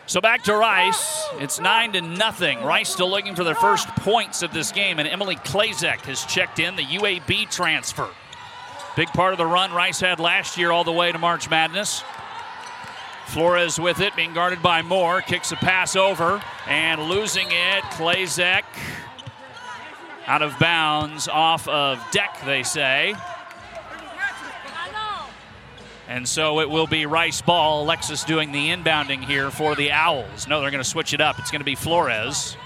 So back to Rice. It's 9-0. Rice still looking for their first points of this game, and Emily Klazek has checked in, the UAB transfer. Big part of the run Rice had last year all the way to March Madness. Flores with it, being guarded by Moore. Kicks a pass over and losing it. Klazek out of bounds off of deck, they say. And so it will be Rice ball. Alexis doing the inbounding here for the Owls. No, they're going to switch it up. It's going to be Flores.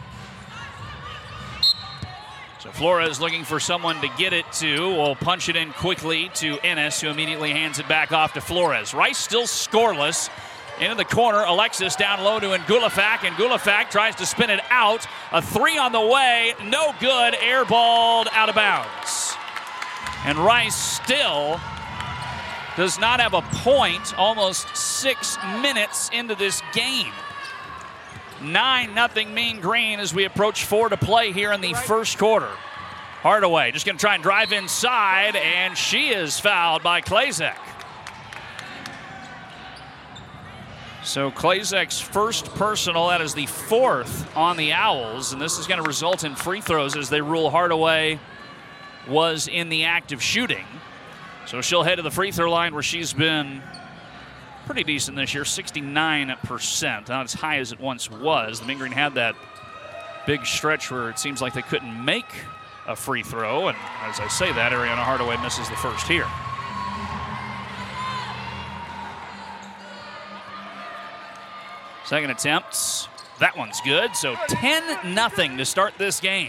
So Flores looking for someone to get it to. Will punch it in quickly to Ennis, who immediately hands it back off to Flores. Rice still scoreless. Into the corner, Alexis down low to Ngulafak, and Ngulafak tries to spin it out. A three on the way, no good, airballed out of bounds. And Rice still does not have a point almost 6 minutes into this game. 9-0 Mean Green as we approach 4 to play here in the first quarter. Hardaway just going to try and drive inside, and she is fouled by Klazek. So Klazek's first personal, that is the 4th on the Owls, and this is going to result in free throws as they rule Hardaway was in the act of shooting. So she'll head to the free throw line where she's been pretty decent this year, 69%. Not as high as it once was. The Mean Green had that big stretch where it seems like they couldn't make a free throw. And as I say that, Ariana Hardaway misses the first here. Second attempt. That one's good. So 10-0 to start this game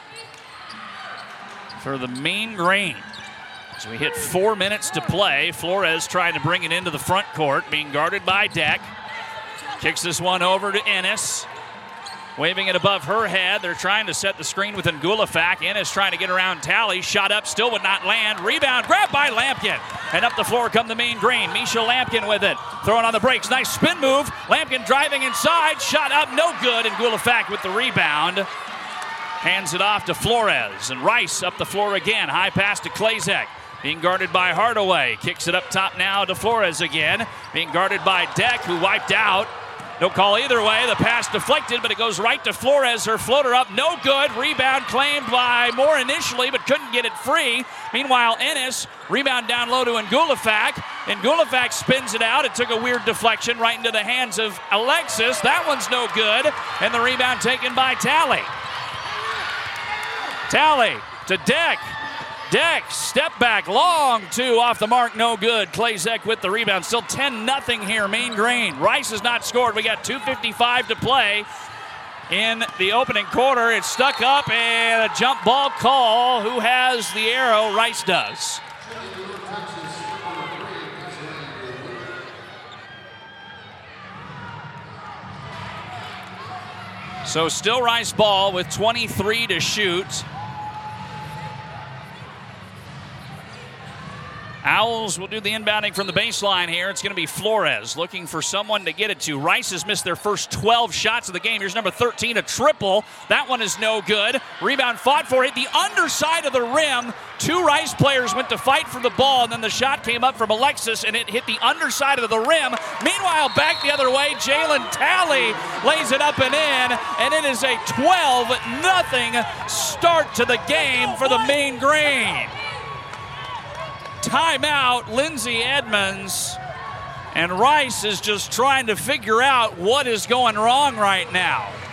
for the Mean Green. So we hit 4 minutes to play. Flores trying to bring it into the front court, being guarded by Deck. Kicks this one over to Ennis. Waving it above her head. They're trying to set the screen with Ngulafak. Ennis trying to get around Talley. Shot up, still would not land. Rebound, grabbed by Lampkin. And up the floor come the Mean Green. Misha Lampkin with it. Throwing on the brakes. Nice spin move. Lampkin driving inside. Shot up, no good. And Ngulafak with the rebound. Hands it off to Flores. And Rice up the floor again. High pass to Klazek. Being guarded by Hardaway. Kicks it up top now to Flores again. Being guarded by Deck, who wiped out. No call either way. The pass deflected, but it goes right to Flores. Her floater up, no good. Rebound claimed by Moore initially, but couldn't get it free. Meanwhile, Ennis, rebound down low to Ngulafak. Ngulafak spins it out. It took a weird deflection right into the hands of Alexis. That one's no good. And the rebound taken by Talley. Talley to Deck. Deck, step back, long two off the mark, no good. Klazek with the rebound. Still 10-0 here, Mean Green. Rice has not scored. We got 2:55 to play in the opening quarter. It's stuck up and a jump ball call. Who has the arrow? Rice does. So still Rice ball with 23 to shoot. Owls will do the inbounding from the baseline here. It's going to be Flores looking for someone to get it to. Rice has missed their first 12 shots of the game. Here's number 13, a triple. That one is no good. Rebound fought for it. The underside of the rim. Two Rice players went to fight for the ball, and then the shot came up from Alexis, and it hit the underside of the rim. Meanwhile, back the other way, Jalen Talley lays it up and in, and it is a 12-0 start to the game for the Mean Green. Timeout, Lindsay Edmonds, and Rice is just trying to figure out what is going wrong right now.